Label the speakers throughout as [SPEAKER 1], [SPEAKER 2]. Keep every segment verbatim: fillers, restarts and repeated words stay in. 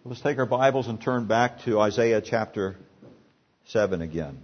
[SPEAKER 1] Let's take our Bibles and turn back to Isaiah chapter seven again.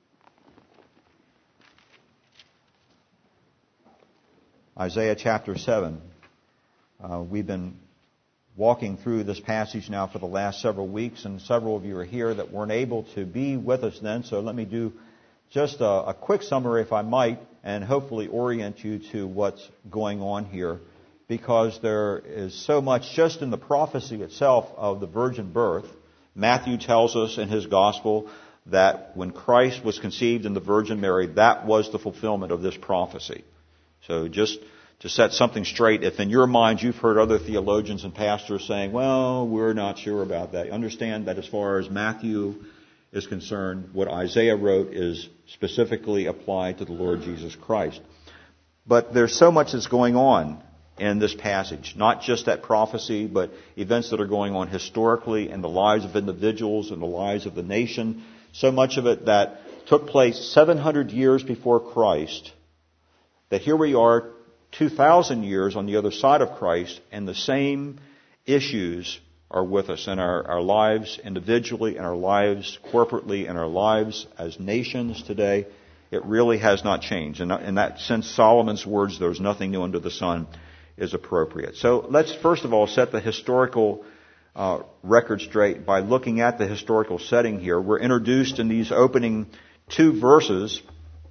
[SPEAKER 1] Isaiah chapter seven. Uh, we've been walking through this passage now for the last several weeks, and several of you are here that weren't able to be with us then, so let me do just a, a quick summary, if I might, and hopefully orient you to what's going on here, because there is so much just in the prophecy itself of the virgin birth. Matthew tells us in his gospel that when Christ was conceived in the Virgin Mary, that was the fulfillment of this prophecy. So just to set something straight, if in your mind you've heard other theologians and pastors saying, well, we're not sure about that, understand that as far as Matthew is concerned, what Isaiah wrote is specifically applied to the Lord Jesus Christ. But there's so much that's going on in this passage, not just that prophecy, but events that are going on historically in the lives of individuals and the lives of the nation. So much of it that took place seven hundred years before Christ, that here we are two thousand years on the other side of Christ, and the same issues are with us in our, our lives individually, in our lives corporately, in our lives as nations today. It really has not changed. And in that sense, Solomon's words, there's nothing new under the sun, is appropriate. So let's first of all set the historical uh, record straight by looking at the historical setting here. We're introduced in these opening two verses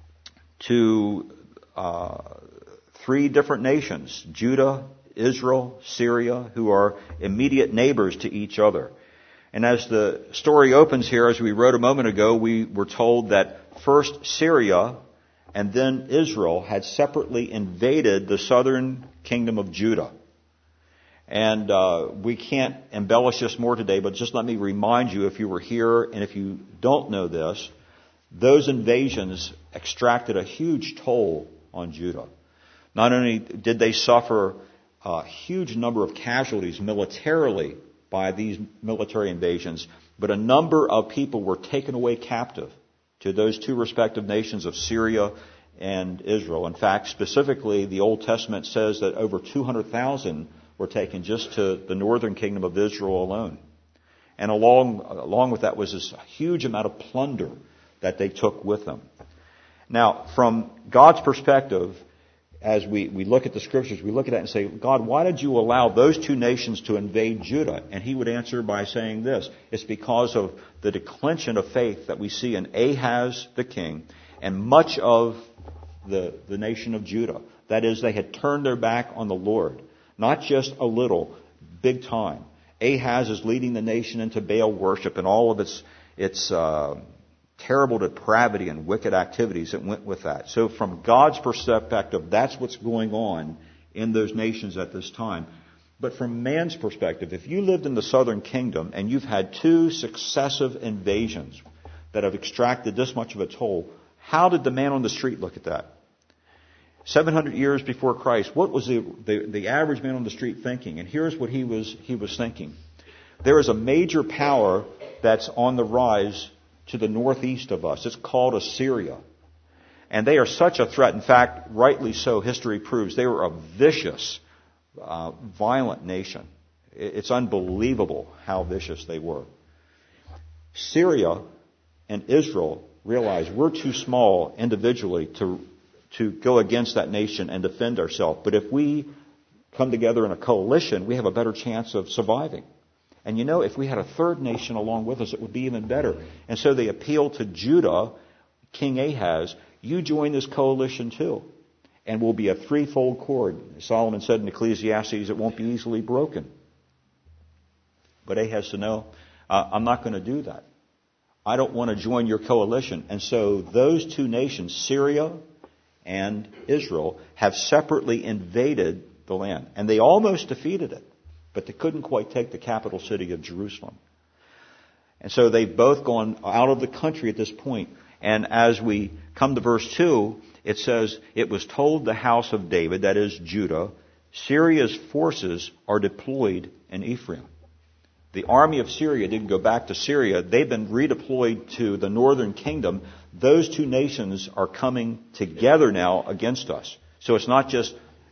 [SPEAKER 1] to uh, three different nations, Judah, Israel, Syria, who are immediate neighbors to each other. And as the story opens here, as we wrote a moment ago, we were told that first Syria and then Israel had separately invaded the southern kingdom of Judah. And uh, we can't embellish this more today, but just let me remind you, if you were here and if you don't know this, those invasions extracted a huge toll on Judah. Not only did they suffer a huge number of casualties militarily by these military invasions, but a number of people were taken away captive to those two respective nations of Syria and Israel. In fact, specifically, the Old Testament says that over two hundred thousand were taken just to the northern kingdom of Israel alone. And along, along with that was this huge amount of plunder that they took with them. Now, from God's perspective, as we, we look at the Scriptures, we look at that and say, God, why did you allow those two nations to invade Judah? And he would answer by saying this: it's because of the declension of faith that we see in Ahaz the king and much of the, the nation of Judah. That is, they had turned their back on the Lord. Not just a little, big time. Ahaz is leading the nation into Baal worship and all of its, its uh, terrible depravity and wicked activities that went with that. So from God's perspective, that's what's going on in those nations at this time. But from man's perspective, if you lived in the southern kingdom and you've had two successive invasions that have extracted this much of a toll, how did the man on the street look at that? seven hundred years before Christ, what was the, the, the average man on the street thinking? And here's what he was, he was thinking. There is a major power that's on the rise to the northeast of us. It's called Assyria. And they are such a threat. In fact, rightly so, history proves they were a vicious, uh, violent nation. It's unbelievable how vicious they were. Syria and Israel realized we're too small individually to, to go against that nation and defend ourselves. But if we come together in a coalition, we have a better chance of surviving. And you know, if we had a third nation along with us, it would be even better. And so they appealed to Judah, King Ahaz, you join this coalition too. And we'll be a threefold cord. Solomon said in Ecclesiastes, it won't be easily broken. But Ahaz said, no, uh, I'm not going to do that. I don't want to join your coalition. And so those two nations, Syria and Israel, have separately invaded the land. And they almost defeated it. But they couldn't quite take the capital city of Jerusalem. And so they've both gone out of the country at this point. And as we come to verse two, it says, it was told the house of David, that is Judah, Syria's forces are deployed in Ephraim. The army of Syria didn't go back to Syria. They've been redeployed to the northern kingdom. Those two nations are coming together now against us. So it's not just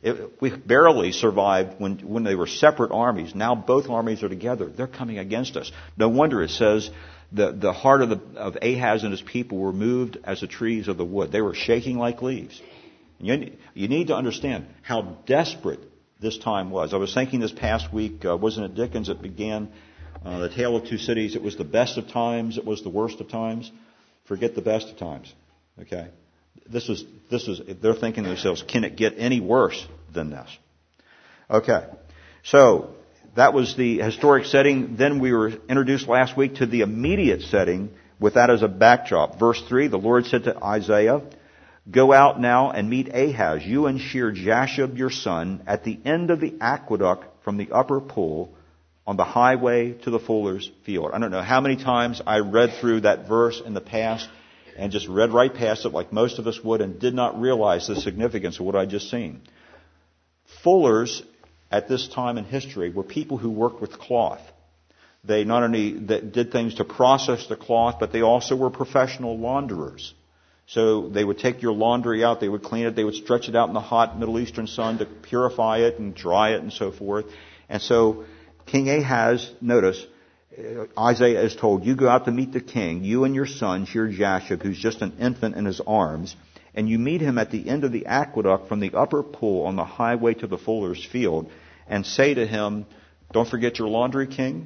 [SPEAKER 1] It, we barely survived when, when they were separate armies. Now both armies are together. They're coming against us. No wonder it says the, the heart of, the, of Ahaz and his people were moved as the trees of the wood. They were shaking like leaves. You, you need to understand how desperate this time was. I was thinking this past week, uh, wasn't it Dickens that began uh, The Tale of Two Cities? It was the best of times. It was the worst of times. Forget the best of times. Okay? This is, this is, they're thinking to themselves, can it get any worse than this? Okay. So, that was the historic setting. Then we were introduced last week to the immediate setting with that as a backdrop. Verse three, the Lord said to Isaiah, go out now and meet Ahaz, you and Shear-Jashub your son, at the end of the aqueduct from the upper pool on the highway to the fuller's field. I don't know how many times I read through that verse in the past and just read right past it like most of us would and did not realize the significance of what I just seen. Fullers at this time in history were people who worked with cloth. They not only did things to process the cloth, but they also were professional launderers. So they would take your laundry out, they would clean it, they would stretch it out in the hot Middle Eastern sun to purify it and dry it and so forth. And so King Ahaz, notice, Isaiah is told, you go out to meet the king, you and your son, Shear-Jashub, who's just an infant in his arms, and you meet him at the end of the aqueduct from the upper pool on the highway to the fuller's field, and say to him, don't forget your laundry, king.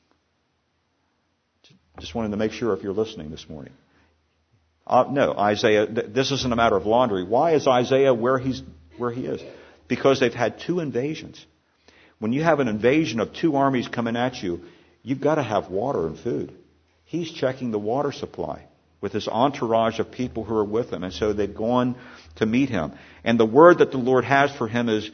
[SPEAKER 1] Just wanted to make sure if you're listening this morning. Uh, no, Isaiah, th- this isn't a matter of laundry. Why is Isaiah where he's where he is? Because they've had two invasions. When you have an invasion of two armies coming at you, you've got to have water and food. He's checking the water supply with his entourage of people who are with him. And so they've gone to meet him. And the word that the Lord has for him is,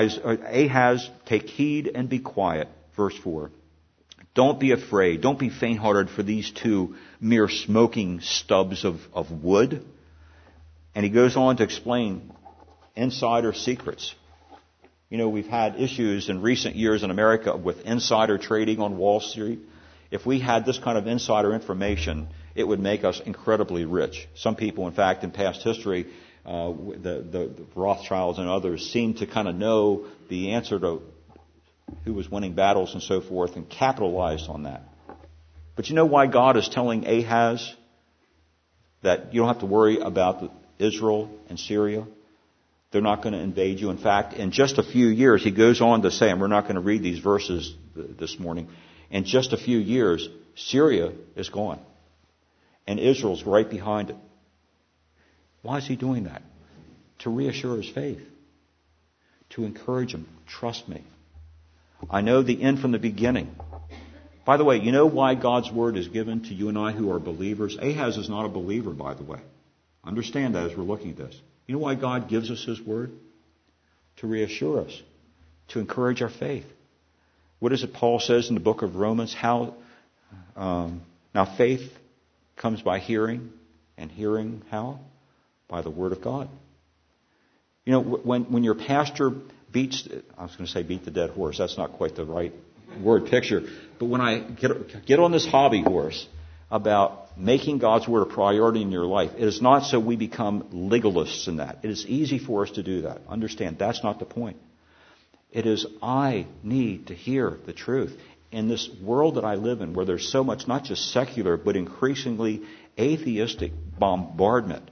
[SPEAKER 1] Ahaz, take heed and be quiet. Verse four. Don't be afraid. Don't be faint-hearted for these two mere smoking stubs of, of wood. And he goes on to explain insider secrets. You know, we've had issues in recent years in America with insider trading on Wall Street. If we had this kind of insider information, it would make us incredibly rich. Some people, in fact, in past history, uh, the, the, the Rothschilds and others seem to kind of know the answer to who was winning battles and so forth and capitalized on that. But you know why God is telling Ahaz that you don't have to worry about Israel and Syria? They're not going to invade you. In fact, in just a few years, he goes on to say, and we're not going to read these verses this morning, in just a few years, Syria is gone. And Israel's right behind it. Why is he doing that? To reassure his faith. To encourage him. Trust me. I know the end from the beginning. By the way, you know why God's word is given to you and I who are believers? Ahaz is not a believer, by the way. Understand that as we're looking at this. You know why God gives us his word? To reassure us. To encourage our faith. What is it Paul says in the book of Romans? How um, now faith comes by hearing, and hearing how? By the word of God. You know, when when your pastor beats, I was going to say beat the dead horse. That's not quite the right word picture. But when I get get on this hobby horse about making God's word a priority in your life, it is not so we become legalists in that. It is easy for us to do that. Understand, that's not the point. It is I need to hear the truth. In this world that I live in, where there's so much, not just secular, but increasingly atheistic bombardment,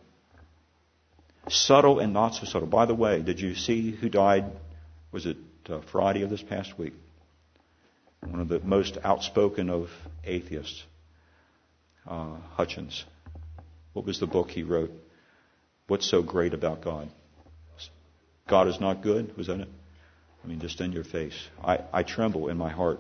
[SPEAKER 1] subtle and not so subtle. By the way, did you see who died? Was it uh, Friday of this past week? One of the most outspoken of atheists, uh, Hutchins. What was the book he wrote? What's so great about God? God is not good? Was that it? I mean, just in your face. I, I tremble in my heart.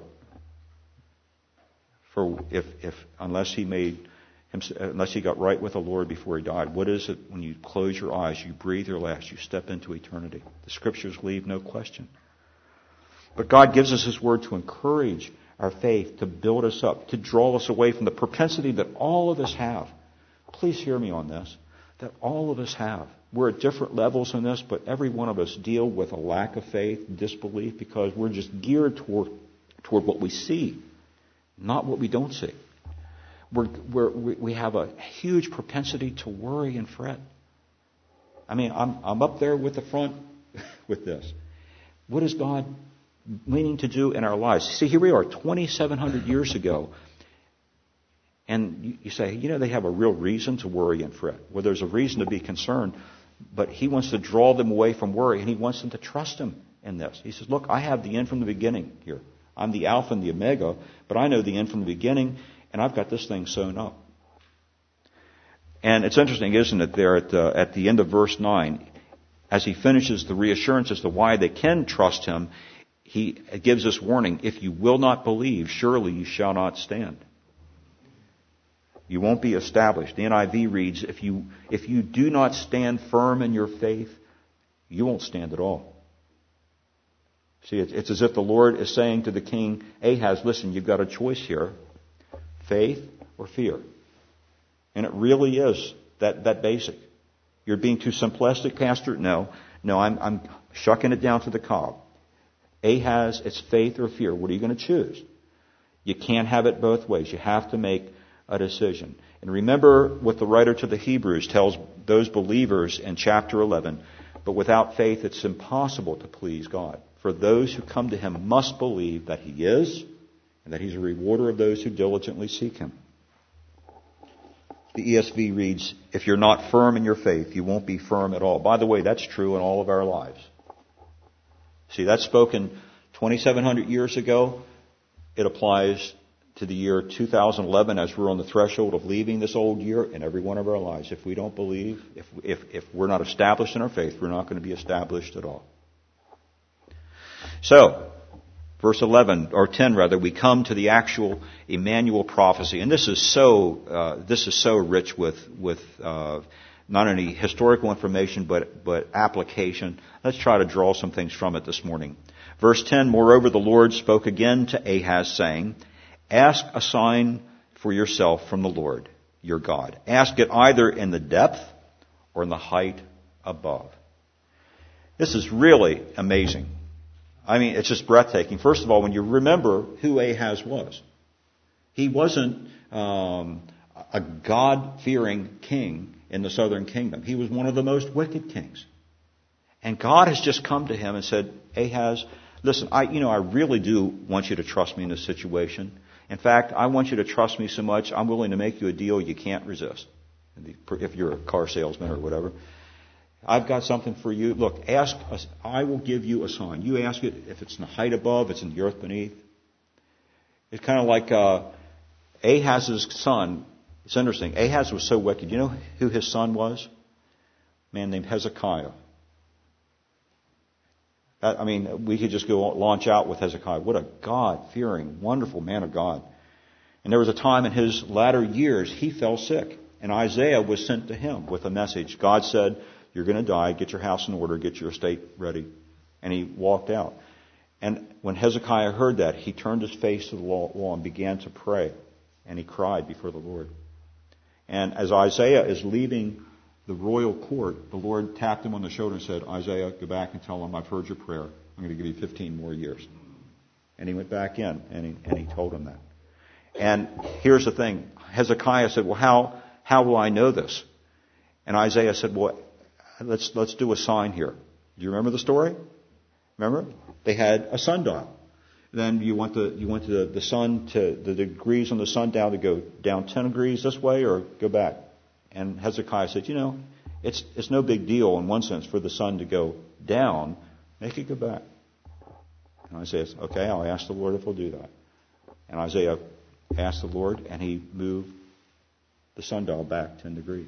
[SPEAKER 1] For if, if unless he made him, unless he got right with the Lord before he died, what is it when you close your eyes, you breathe your last, you step into eternity? The scriptures leave no question. But God gives us his word to encourage our faith, to build us up, to draw us away from the propensity that all of us have. Please hear me on this. That all of us have. We're at different levels in this, but every one of us deal with a lack of faith, disbelief, because we're just geared toward toward what we see, not what we don't see. We're, we're, we have a huge propensity to worry and fret. I mean, I'm, I'm up there with the front with this. What is God meaning to do in our lives? See, here we are, twenty-seven hundred years ago. And you say, you know, they have a real reason to worry and fret. Well, there's a reason to be concerned, but he wants to draw them away from worry, and he wants them to trust him in this. He says, look, I have the end from the beginning here. I'm the Alpha and the Omega, but I know the end from the beginning, and I've got this thing sewn up. And it's interesting, isn't it, there at the, at the end of verse nine, as he finishes the reassurance as to why they can trust him, he gives this warning, if you will not believe, surely you shall not stand. You won't be established. The N I V reads, if you, if you do not stand firm in your faith, you won't stand at all. See, it's as if the Lord is saying to the king Ahaz, listen, you've got a choice here, faith or fear. And it really is that, that basic. You're being too simplistic, Pastor? No. No, I'm, I'm shucking it down to the cob. Ahaz, it's faith or fear. What are you going to choose? You can't have it both ways. You have to make a decision. And remember what the writer to the Hebrews tells those believers in chapter eleven. But without faith, it's impossible to please God. For those who come to him must believe that he is, and that he's a rewarder of those who diligently seek him. The E S V reads, if you're not firm in your faith, you won't be firm at all. By the way, that's true in all of our lives. See, that's spoken twenty-seven hundred years ago. It applies to the year two thousand eleven as we're on the threshold of leaving this old year in every one of our lives. If we don't believe, if, if, if we're not established in our faith, we're not going to be established at all. So, verse eleven, or ten rather, we come to the actual Emmanuel prophecy. And this is so, uh, this is so rich with, with, uh, not only historical information, but, but application. Let's try to draw some things from it this morning. Verse ten, moreover, the Lord spoke again to Ahaz, saying, ask a sign for yourself from the Lord, your God. Ask it either in the depth or in the height above. This is really amazing. I mean, it's just breathtaking. First of all, when you remember who Ahaz was. He wasn't um, a God-fearing king in the southern kingdom. He was one of the most wicked kings. And God has just come to him and said, Ahaz, listen, I, you know, I really do want you to trust me in this situation. In fact, I want you to trust me so much, I'm willing to make you a deal you can't resist. If you're a car salesman or whatever. I've got something for you. Look, ask us. I will give you a sign. You ask it if it's in the height above, it's in the earth beneath. It's kind of like uh, Ahaz's son. It's interesting. Ahaz was so wicked. You know who his son was? A man named Hezekiah. I mean, we could just go launch out with Hezekiah. What a God-fearing, wonderful man of God. And there was a time in his latter years he fell sick. And Isaiah was sent to him with a message. God said, you're going to die. Get your house in order. Get your estate ready. And he walked out. And when Hezekiah heard that, he turned his face to the wall and began to pray. And he cried before the Lord. And as Isaiah is leaving the royal court, the Lord tapped him on the shoulder and said, Isaiah, go back and tell him I've heard your prayer. I'm going to give you fifteen more years. And he went back in and he, and he told him that. And here's the thing. Hezekiah said, well, how, how will I know this? And Isaiah said, well, let's, let's do a sign here. Do you remember the story? Remember? They had a sundial. Then you want the, you want the, the sun to, the degrees on the sundial to go down ten degrees this way or go back. And Hezekiah said, you know, it's it's no big deal in one sense for the sun to go down. Make it go back. And Isaiah said, okay, I'll ask the Lord if he'll do that. And Isaiah asked the Lord, and he moved the sundial back ten degrees.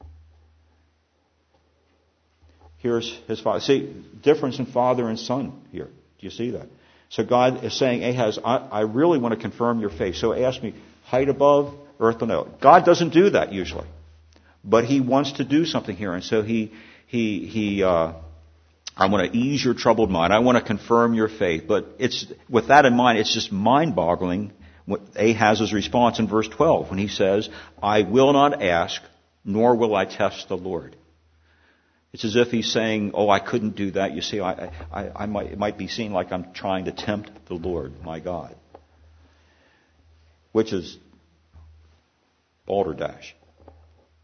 [SPEAKER 1] Here's his father. See, difference in father and son here. Do you see that? So God is saying, Ahaz, I, I really want to confirm your faith. So ask me, height above, earth below. God doesn't do that usually. But he wants to do something here. And so he, he, he, uh, I want to ease your troubled mind. I want to confirm your faith. But it's, with that in mind, it's just mind-boggling what Ahaz's response in verse twelve when he says, I will not ask, nor will I test the Lord. It's as if he's saying, oh, I couldn't do that. You see, I, I, I might, it might be seen like I'm trying to tempt the Lord, my God. Which is balderdash.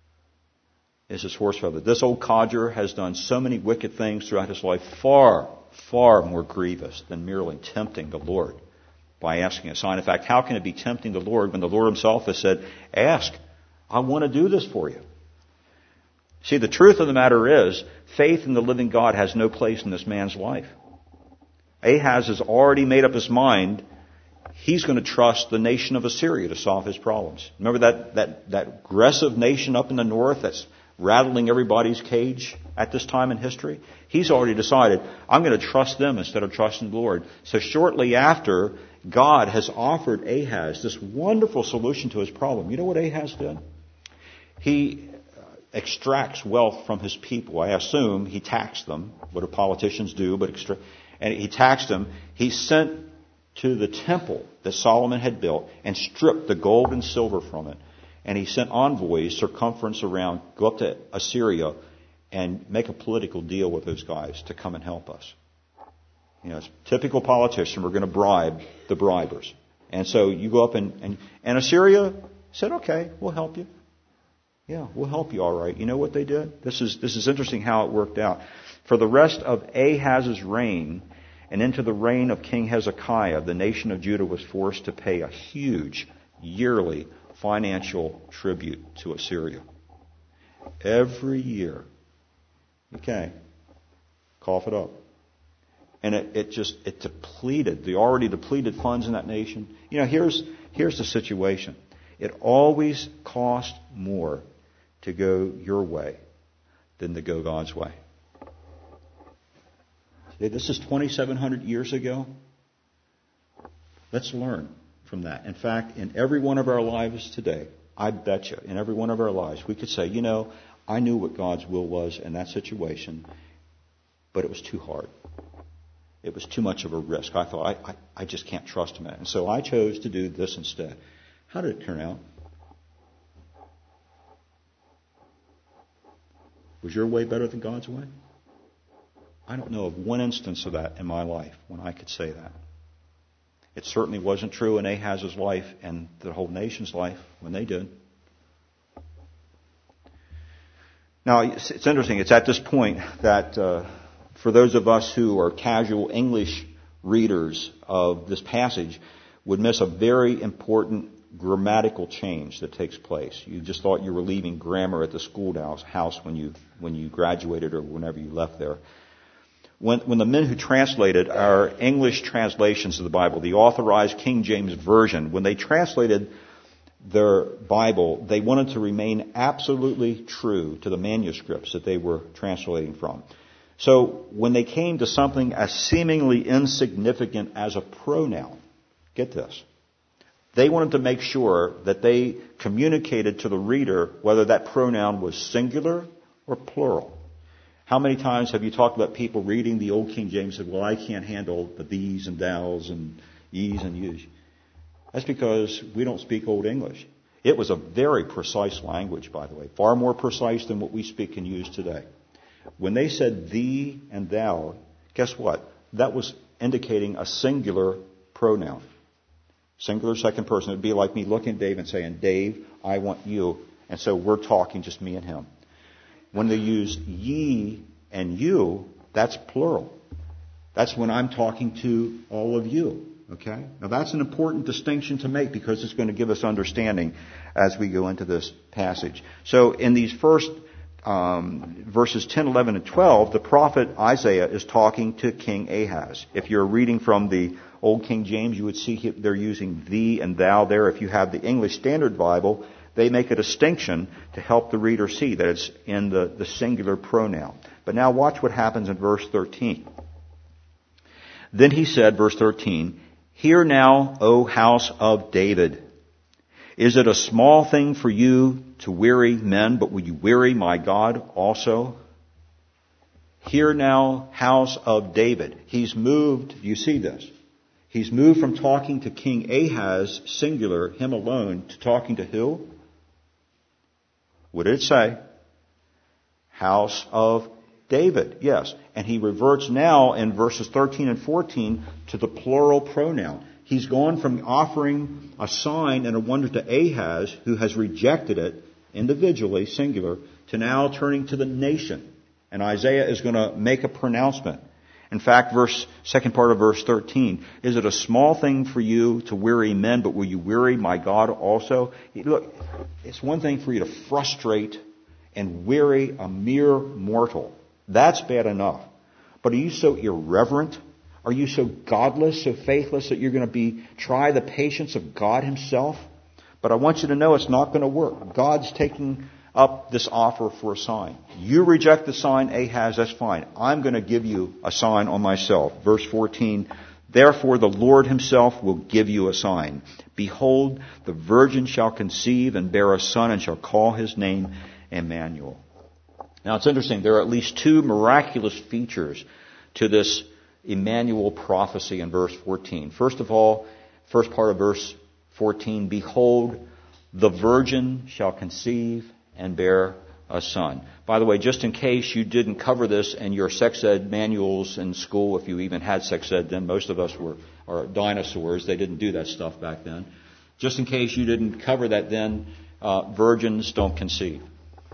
[SPEAKER 1] Is his horse feather. This old codger has done so many wicked things throughout his life, far, far more grievous than merely tempting the Lord by asking a sign. In fact, how can it be tempting the Lord when the Lord himself has said, ask, I want to do this for you. See, the truth of the matter is, faith in the living God has no place in this man's life. Ahaz has already made up his mind he's going to trust the nation of Assyria to solve his problems. Remember that, that, that aggressive nation up in the north that's rattling everybody's cage at this time in history? He's already decided, I'm going to trust them instead of trusting the Lord. So shortly after, God has offered Ahaz this wonderful solution to his problem. You know what Ahaz did? He extracts wealth from his people. I assume he taxed them. What do politicians do? But extra- and he taxed them. He sent to the temple that Solomon had built and stripped the gold and silver from it. And he sent envoys circumference around, go up to Assyria and make a political deal with those guys to come and help us. You know, it's typical politician. We're going to bribe the bribers. And so you go up and, and, and Assyria said, okay, we'll help you. Yeah, we'll help you all right. You know what they did? This is, this is interesting how it worked out. For the rest of Ahaz's reign and into the reign of King Hezekiah, the nation of Judah was forced to pay a huge yearly financial tribute to Assyria. Every year. Okay. Cough it up. And it, it just, it depleted the already depleted funds in that nation. You know, here's, here's the situation. It always costs more to go your way than to go God's way. See, this is twenty-seven hundred years ago. Let's learn from that. In fact, in every one of our lives today, I bet you, in every one of our lives, we could say, you know, I knew what God's will was in that situation, but it was too hard. It was too much of a risk. I thought, I, I, I just can't trust him. And so I chose to do this instead. How did it turn out? Was your way better than God's way? I don't know of one instance of that in my life when I could say that. It certainly wasn't true in Ahaz's life and the whole nation's life when they did. Now, it's, it's interesting. It's at this point that uh, for those of us who are casual English readers of this passage would miss a very important grammatical change that takes place. You just thought you were leaving grammar at the schoolhouse house when you when you graduated or whenever you left there. When, when the men who translated our English translations of the Bible, the Authorized King James Version, when they translated their Bible, they wanted to remain absolutely true to the manuscripts that they were translating from. So when they came to something as seemingly insignificant as a pronoun, get this, they wanted to make sure that they communicated to the reader whether that pronoun was singular or plural. How many times have you talked about people reading the Old King James and said, well, I can't handle the these and thous and ye's and you's. That's because we don't speak Old English. It was a very precise language, by the way, far more precise than what we speak and use today. When they said thee and thou, guess what? That was indicating a singular pronoun. Singular second person. It would be like me looking at Dave and saying, Dave, I want you. And so we're talking just me and him. When they use ye and you, that's plural. That's when I'm talking to all of you. Okay? Now that's an important distinction to make because it's going to give us understanding as we go into this passage. So in these first um, verses ten, eleven, and twelve, the prophet Isaiah is talking to King Ahaz. If you're reading from the Old King James, you would see they're using thee and thou there. If you have the English Standard Bible, they make a distinction to help the reader see that it's in the, the singular pronoun. But now watch what happens in verse thirteen. Then he said, verse thirteen, hear now, O house of David. Is it a small thing for you to weary men, but will you weary my God also? Hear now, house of David. He's moved, you see this. He's moved from talking to King Ahaz, singular, him alone, to talking to who? What did it say? House of David, yes. And he reverts now in verses thirteen and fourteen to the plural pronoun. He's gone from offering a sign and a wonder to Ahaz, who has rejected it individually, singular, to now turning to the nation. And Isaiah is going to make a pronouncement. In fact, verse second part of verse thirteen, is it a small thing for you to weary men, but will you weary my God also? Look, it's one thing for you to frustrate and weary a mere mortal. That's bad enough. But are you so irreverent? Are you so godless, so faithless that you're going to be try the patience of God himself? But I want you to know it's not going to work. God's taking up this offer for a sign. You reject the sign, Ahaz, that's fine. I'm going to give you a sign on myself. Verse fourteen, therefore the Lord himself will give you a sign. Behold, the virgin shall conceive and bear a son and shall call his name Emmanuel. Now it's interesting, there are at least two miraculous features to this Emmanuel prophecy in verse fourteen. First of all, first part of verse fourteen, behold, the virgin shall conceive and bear a son. By the way, just in case you didn't cover this in your sex ed manuals in school, if you even had sex ed then, most of us were are dinosaurs. They didn't do that stuff back then. Just in case you didn't cover that then, uh, virgins don't conceive.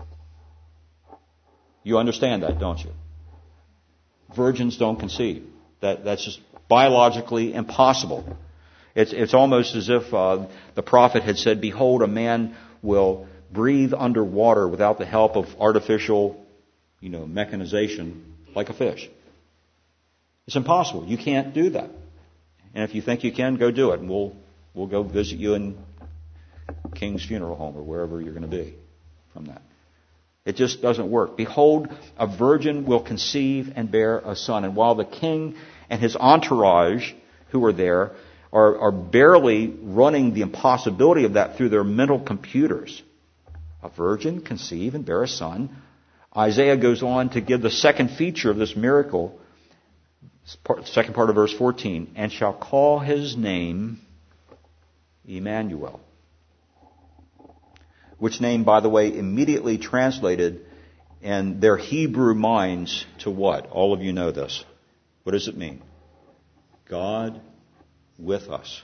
[SPEAKER 1] You understand that, don't you? Virgins don't conceive. That that's just biologically impossible. It's it's almost as if uh, the prophet had said, behold, a man will breathe underwater without the help of artificial, you know, mechanization like a fish. It's impossible. You can't do that. And if you think you can, go do it. And we'll we'll go visit you in King's Funeral Home or wherever you're going to be from that. It just doesn't work. Behold, a virgin will conceive and bear a son. And while the king and his entourage who are there are, are barely running the impossibility of that through their mental computers, a virgin conceive and bear a son, Isaiah goes on to give the second feature of this miracle, second part of verse fourteen, and shall call his name Emmanuel. Which name, by the way, immediately translated in their Hebrew minds to what? All of you know this. What does it mean? God with us.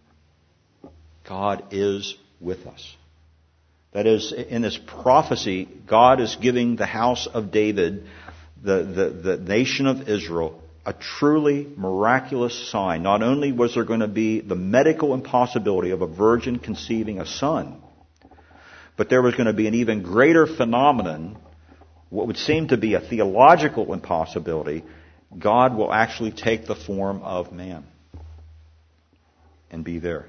[SPEAKER 1] God is with us. That is, in this prophecy, God is giving the house of David, the, the, the nation of Israel, a truly miraculous sign. Not only was there going to be the medical impossibility of a virgin conceiving a son, but there was going to be an even greater phenomenon, what would seem to be a theological impossibility. God will actually take the form of man and be there.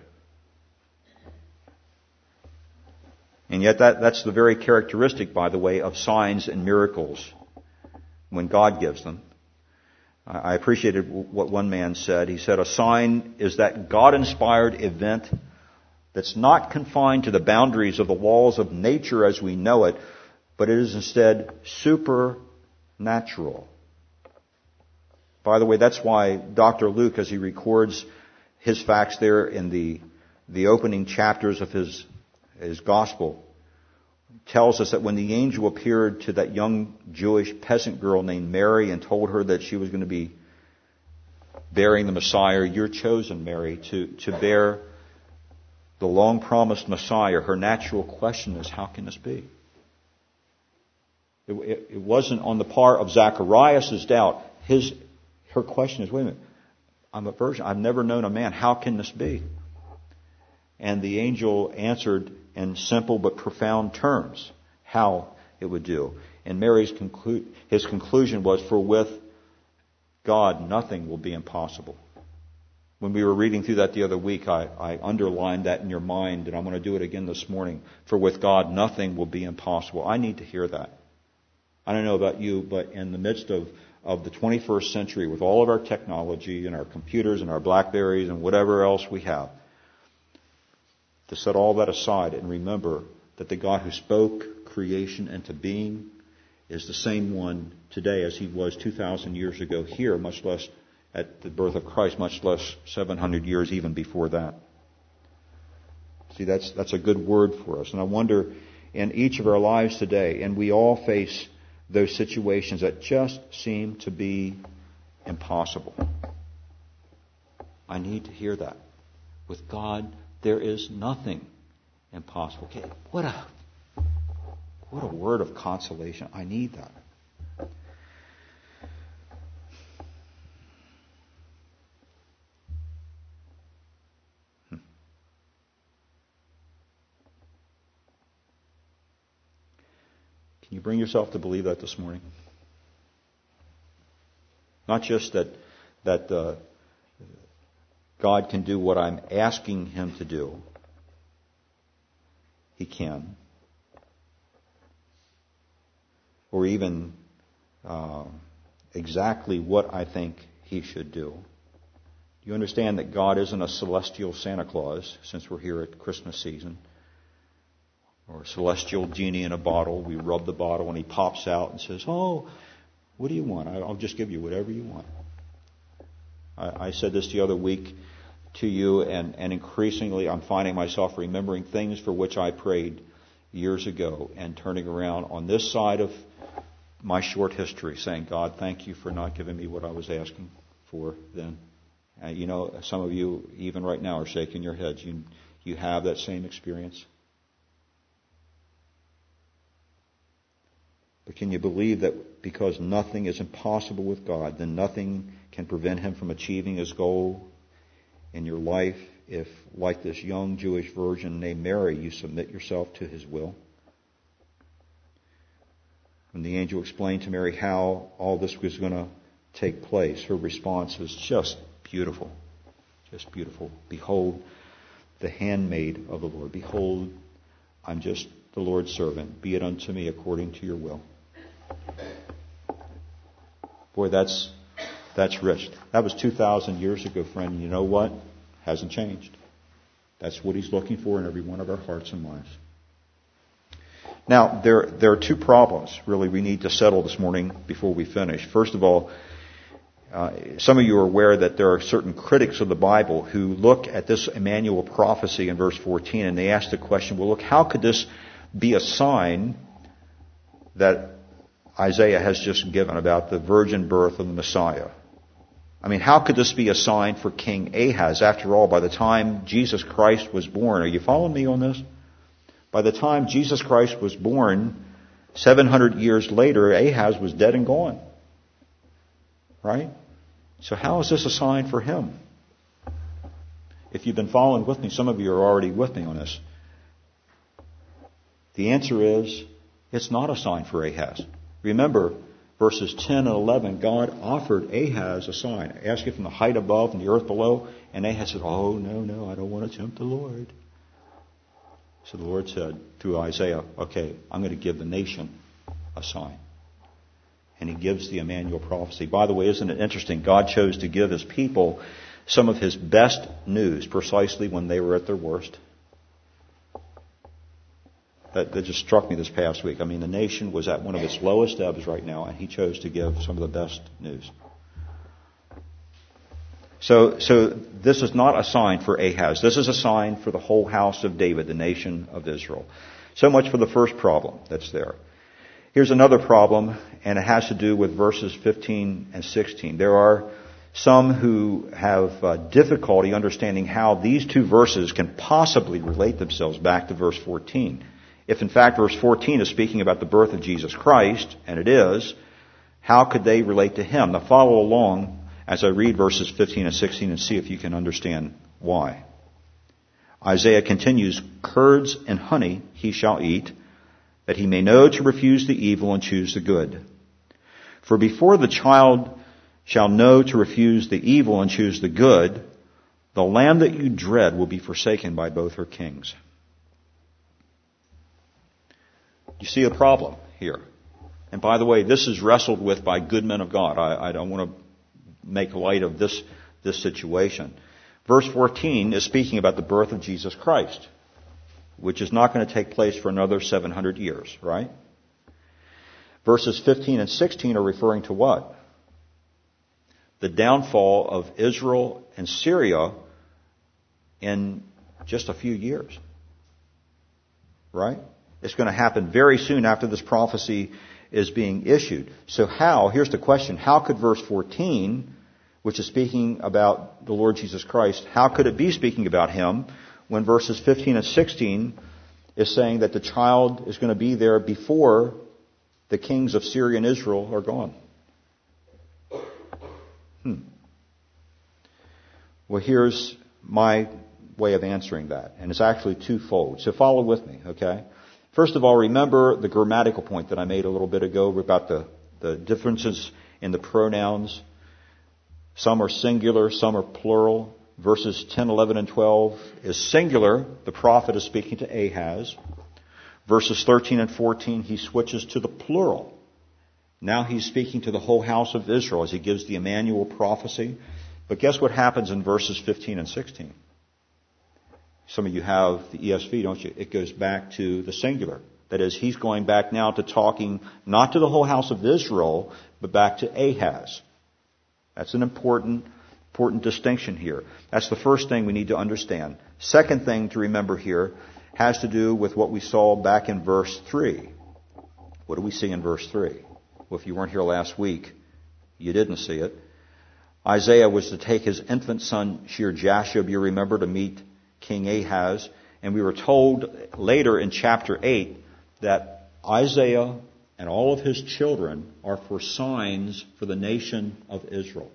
[SPEAKER 1] And yet that, that's the very characteristic, by the way, of signs and miracles when God gives them. I appreciated what one man said. He said, a sign is that God-inspired event that's not confined to the boundaries of the walls of nature as we know it, but it is instead supernatural. By the way, that's why Doctor Luke, as he records his facts there in the, the opening chapters of his his gospel, tells us that when the angel appeared to that young Jewish peasant girl named Mary and told her that she was going to be bearing the Messiah, you're chosen, Mary, to, to bear the long-promised Messiah, her natural question is, how can this be? It, it, it wasn't on the part of Zacharias' doubt. His, her question is, wait a minute, I'm a virgin. I've never known a man. How can this be? And the angel answered in simple but profound terms how it would do. And Mary's conclu- his conclusion was, for with God nothing will be impossible. When we were reading through that the other week, I, I underlined that in your mind, and I'm going to do it again this morning. For with God nothing will be impossible. I need to hear that. I don't know about you, but in the midst of, of the twenty-first century, with all of our technology and our computers and our Blackberries and whatever else we have, to set all that aside and remember that the God who spoke creation into being is the same one today as he was two thousand years ago here, much less at the birth of Christ, much less seven hundred years even before that. See, that's that's a good word for us. And I wonder, in each of our lives today, and we all face those situations that just seem to be impossible. I need to hear that. With God, there is nothing impossible. Okay, what a what a word of consolation. I need that. Can you bring yourself to believe that this morning? Not just that that uh, God can do what I'm asking Him to do. He can. Or even uh, exactly what I think He should do. Do you understand that God isn't a celestial Santa Claus, since we're here at Christmas season? Or a celestial genie in a bottle. We rub the bottle and He pops out and says, "Oh, what do you want? I'll just give you whatever you want." I, I said this the other week to you, and, and increasingly I'm finding myself remembering things for which I prayed years ago and turning around on this side of my short history saying, "God, thank you for not giving me what I was asking for then." Uh, you know, some of you, even right now, are shaking your heads. You, you have that same experience. But can you believe that because nothing is impossible with God, then nothing can prevent Him from achieving His goal in your life if, like this young Jewish virgin named Mary, you submit yourself to His will? When the angel explained to Mary how all this was going to take place, her response was just beautiful. Just beautiful. "Behold, the handmaid of the Lord. Behold, I'm just the Lord's servant. Be it unto me according to your will." Boy, that's that's rich. That was two thousand years ago, friend. You know what? Hasn't changed. That's what He's looking for in every one of our hearts and lives. Now, there, there are two problems, really, we need to settle this morning before we finish. First of all, uh, some of you are aware that there are certain critics of the Bible who look at this Emmanuel prophecy in verse fourteen and they ask the question, well, look, how could this be a sign that Isaiah has just given about the virgin birth of the Messiah? I mean, how could this be a sign for King Ahaz? After all, by the time Jesus Christ was born, are you following me on this? By the time Jesus Christ was born, seven hundred years later, Ahaz was dead and gone. Right? So how is this a sign for him? If you've been following with me, some of you are already with me on this. The answer is, it's not a sign for Ahaz. Remember, verses ten and eleven, God offered Ahaz a sign. Ask it from the height above and the earth below. And Ahaz said, "Oh, no, no, I don't want to tempt the Lord." So the Lord said through Isaiah, "Okay, I'm going to give the nation a sign." And He gives the Emmanuel prophecy. By the way, isn't it interesting? God chose to give His people some of His best news precisely when they were at their worst. That, that just struck me this past week. I mean, the nation was at one of its lowest ebbs right now, and He chose to give some of the best news. So, so this is not a sign for Ahaz. This is a sign for the whole house of David, the nation of Israel. So much for the first problem that's there. Here's another problem, and it has to do with verses fifteen and sixteen. There are some who have uh, difficulty understanding how these two verses can possibly relate themselves back to verse fourteen. If in fact verse fourteen is speaking about the birth of Jesus Christ, and it is, how could they relate to Him? Now follow along as I read verses fifteen and sixteen and see if you can understand why. Isaiah continues, "Curds and honey he shall eat, that he may know to refuse the evil and choose the good. For before the child shall know to refuse the evil and choose the good, the land that you dread will be forsaken by both her kings." You see the problem here. And by the way, this is wrestled with by good men of God. I, I don't want to make light of this, this situation. Verse fourteen is speaking about the birth of Jesus Christ, which is not going to take place for another seven hundred years, right? Verses fifteen and sixteen are referring to what? The downfall of Israel and Syria in just a few years. Right? It's going to happen very soon after this prophecy is being issued. So how, here's the question, how could verse fourteen, which is speaking about the Lord Jesus Christ, how could it be speaking about Him when verses fifteen and sixteen is saying that the child is going to be there before the kings of Syria and Israel are gone? Hmm. Well, here's my way of answering that, and it's actually twofold. So follow with me, okay? First of all, remember the grammatical point that I made a little bit ago about the, the differences in the pronouns. Some are singular, some are plural. Verses ten, eleven, and twelve is singular. The prophet is speaking to Ahaz. Verses thirteen and fourteen, he switches to the plural. Now he's speaking to the whole house of Israel as he gives the Emmanuel prophecy. But guess what happens in verses fifteen and sixteen? Some of you have the E S V, don't you? It goes back to the singular. That is, he's going back now to talking not to the whole house of Israel, but back to Ahaz. That's an important, important distinction here. That's the first thing we need to understand. Second thing to remember here has to do with what we saw back in verse three. What do we see in verse three? Well, if you weren't here last week, you didn't see it. Isaiah was to take his infant son, Shear-Jashub, you remember, to meet King Ahaz. And we were told later in chapter eight that Isaiah and all of his children are for signs for the nation of Israel.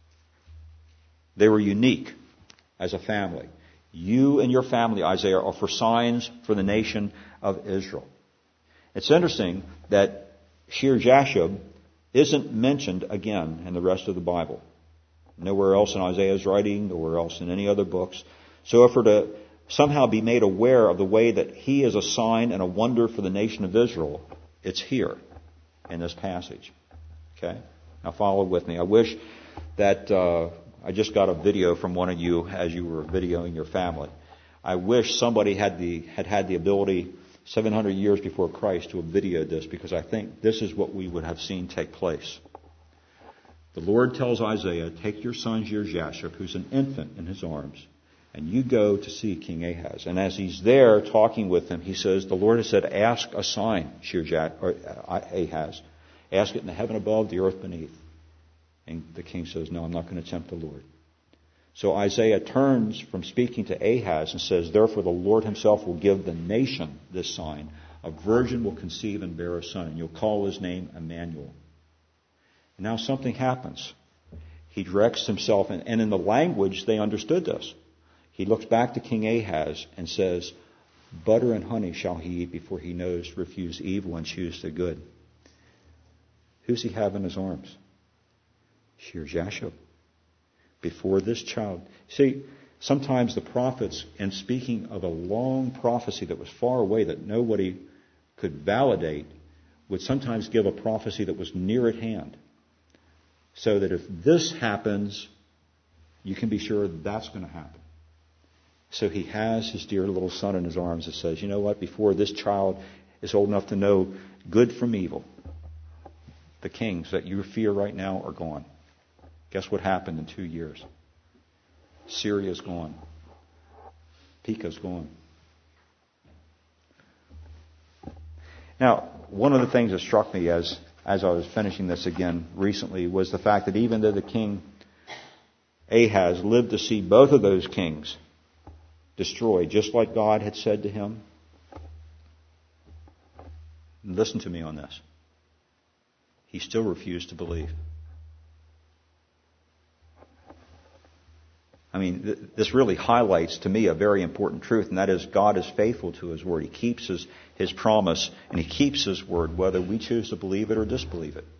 [SPEAKER 1] They were unique as a family. You and your family, Isaiah, are for signs for the nation of Israel. It's interesting that Shear-Jashub isn't mentioned again in the rest of the Bible. Nowhere else in Isaiah's writing, nowhere else in any other books. So if we're to somehow be made aware of the way that he is a sign and a wonder for the nation of Israel, it's here in this passage. Okay? Now follow with me. I wish that uh, I just got a video from one of you as you were videoing your family. I wish somebody had the had had the ability seven hundred years before Christ to have videoed this, because I think this is what we would have seen take place. The Lord tells Isaiah, take your son Shear-Jashub, who's an infant, in his arms, and you go to see King Ahaz. And as he's there talking with him, he says, the Lord has said, ask a sign, Ahaz. Ask it in the heaven above, the earth beneath. And the king says, no, I'm not going to tempt the Lord. So Isaiah turns from speaking to Ahaz and says, therefore the Lord himself will give the nation this sign. A virgin will conceive and bear a son, and you'll call his name Emmanuel. And now something happens. He directs himself, and, and in the language they understood this. He looks back to King Ahaz and says, butter and honey shall he eat before he knows to refuse evil and choose the good. Who's he have in his arms? Shear-Jashub. Before this child. See, sometimes the prophets, in speaking of a long prophecy that was far away that nobody could validate, would sometimes give a prophecy that was near at hand. So that if this happens, you can be sure that's going to happen. So he has his dear little son in his arms and says, you know what, before this child is old enough to know good from evil, the kings that you fear right now are gone. Guess what happened in two years? Syria's gone. Pekah's gone. Now, one of the things that struck me as, as I was finishing this again recently was the fact that even though the king Ahaz lived to see both of those kings destroyed, just like God had said to him, and listen to me on this, he still refused to believe. I mean, th- this really highlights to me a very important truth, and that is God is faithful to his word. He keeps his, his promise, and he keeps his word, whether we choose to believe it or disbelieve it.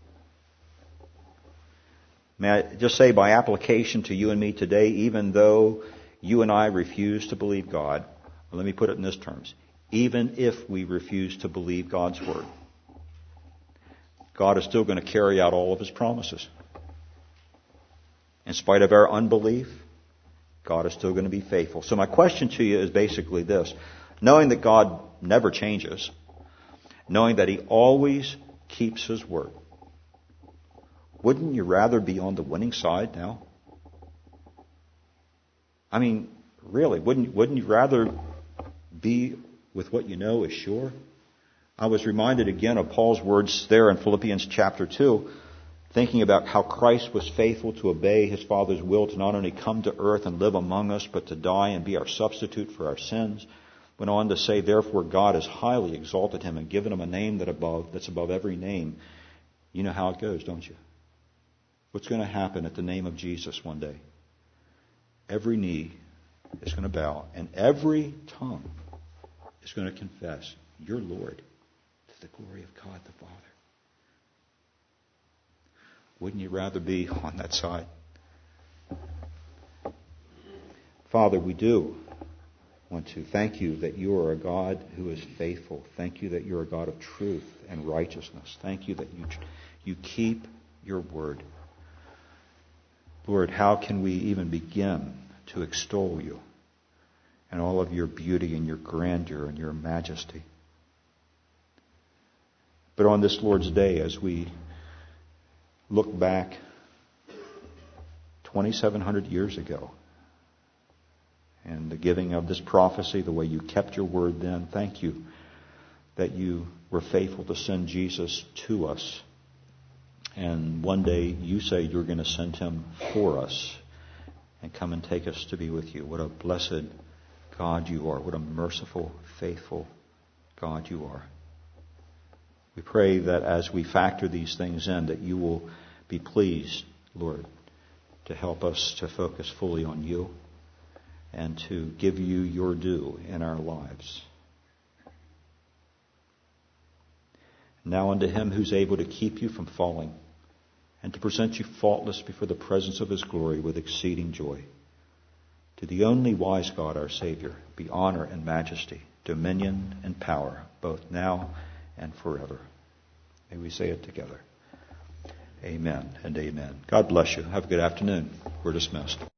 [SPEAKER 1] May I just say by application to you and me today, even though you and I refuse to believe God, let me put it in this terms, even if we refuse to believe God's word, God is still going to carry out all of his promises. In spite of our unbelief, God is still going to be faithful. So my question to you is basically this. Knowing that God never changes, knowing that he always keeps his word, wouldn't you rather be on the winning side now? I mean, really, wouldn't, wouldn't you rather be with what you know is sure? I was reminded again of Paul's words there in Philippians chapter two, thinking about how Christ was faithful to obey his Father's will to not only come to earth and live among us, but to die and be our substitute for our sins. Went on to say, therefore God has highly exalted him and given him a name that above that's above every name. You know how it goes, don't you? What's going to happen at the name of Jesus one day? Every knee is going to bow, and every tongue is going to confess
[SPEAKER 2] your Lord, to the glory of God the Father. Wouldn't you rather be on that side? Father, we do want to thank you that you are a God who is faithful. Thank you that you're a God of truth and righteousness. Thank you that you, you keep your word. Lord, how can we even begin to extol you and all of your beauty and your grandeur and your majesty? But on this Lord's Day, as we look back twenty-seven hundred years ago, and the giving of this prophecy, the way you kept your word then, thank you that you were faithful to send Jesus to us. And one day you say you're going to send him for us and come and take us to be with you. What a blessed God you are. What a merciful, faithful God you are. We pray that as we factor these things in, that you will be pleased, Lord, to help us to focus fully on you and to give you your due in our lives. Now unto him who's able to keep you from falling and to present you faultless before the presence of his glory with exceeding joy. To the only wise God, our Savior, be honor and majesty, dominion and power, both now and forever. May we say it together. Amen and amen. God bless you. Have a good afternoon. We're dismissed.